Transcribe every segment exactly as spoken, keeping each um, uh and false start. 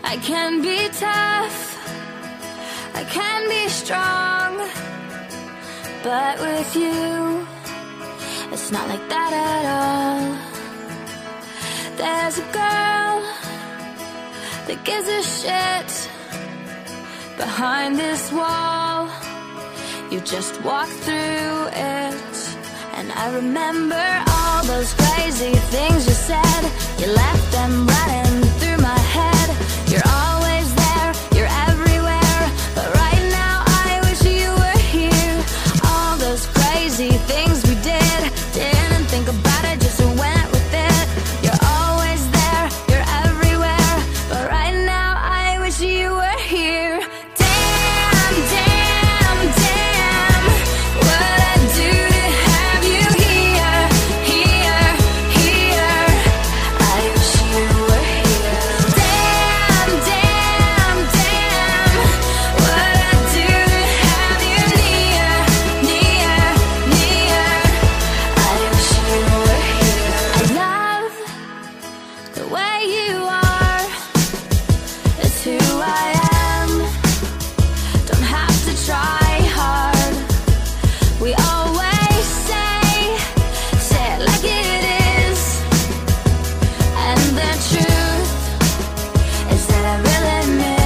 I can be tough, I can be strong, but with you, it's not like that at all. There's a girl that gives a shit behind this wall. You just walk through it, and I remember all those crazy things you said. You left them running through my head. You're always there, you're everywhere, but right now I wish you were here. All those crazy things we did, didn't think about it, just went with it. You're always there, you're everywhere, but right now I wish you were here. Damn, damn, damn, what I do to have you here, here, here. I wish you were here. Damn, damn, damn, what I do to have you near, near, near. I wish you were here. I love the way you are. It's who I am. Don't have to try hard. We always say, say it like it is. And the truth is that I really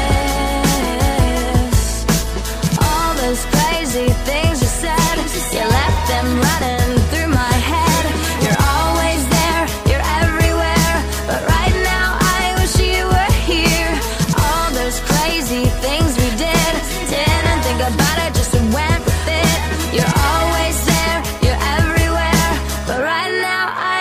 miss all those crazy things you said. You left them running through my head. You're always there, you're everywhere, but right now I wish you were here. All those crazy things we did, didn't think about it, just went with it. You're always there, you're everywhere, but right now I